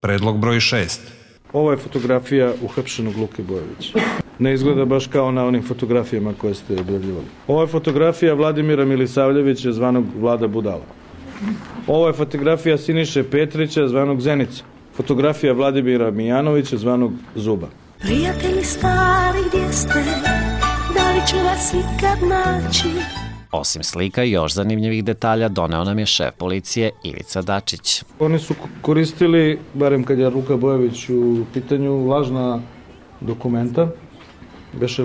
Predlog broj 6. Ovo je fotografija uhapšenog Luke Bojovića. Ne izgleda baš kao na onim fotografijama koje ste objavljivali. Ovo je fotografija Vladimira Milisavljevića, zvanog Vlada Budala. Ovo je fotografija Siniše Petrića, zvanog Zenica. Fotografija Vladimira Mijanovića, zvanog Zuba. Prijatelji stari, gdje ste? Da li ću vas ikad naći? Osim slika i još zanimljivih detalja doneo nam je šef policije Ivica Dačić. Oni su koristili, barem kad je Luka Bojović u pitanju, lažna dokumenta. Beše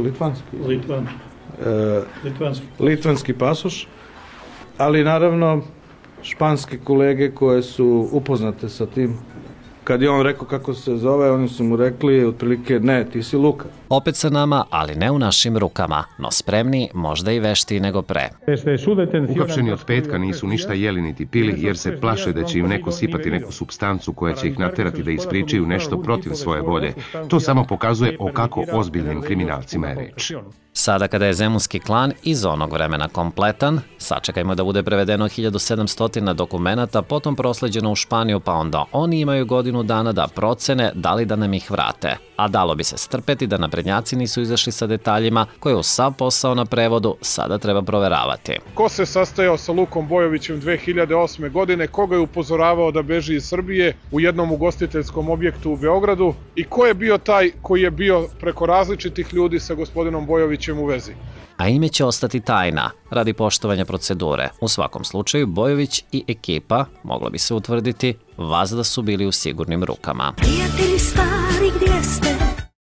litvanski pasoš, ali naravno španske kolege koje su upoznate sa tim. Kad je on rekao kako se zove, oni su mu rekli otprilike ne, ti si Luka. Opet sa nama, ali ne u našim rukama, no spremni, možda i veštiji nego pre. Uhapšeni od petka nisu ništa jeli niti pili jer se plaše da će im neko sipati neku supstancu koja će ih naterati da ispričaju nešto protiv svoje volje. To samo pokazuje o kako ozbiljnim kriminalcima je reč. Sada kada je zemunski klan iz onog vremena kompletan, sačekajmo da bude prevedeno 1700 dokumenata, potom prosleđeno u Španiju, pa onda oni imaju godinu dana da procene da li da nam ih vrate. A dalo bi se strpeti da naprednjaci nisu izašli sa detaljima koje u sav posao na prevodu sada treba proveravati. Ko se sastajao sa Lukom Bojovićem 2008. godine, koga je upozoravao da beži iz Srbije u jednom ugostiteljskom objektu u Beogradu i ko je bio taj koji je bio preko različitih ljudi sa gospodinom Bojovićem u vezi. A ime će ostati tajna, radi poštovanja procedure. U svakom slučaju, Bojović i ekipa, moglo bi se utvrditi, vazda su bili u sigurnim rukama. Prijatelji stari, gdje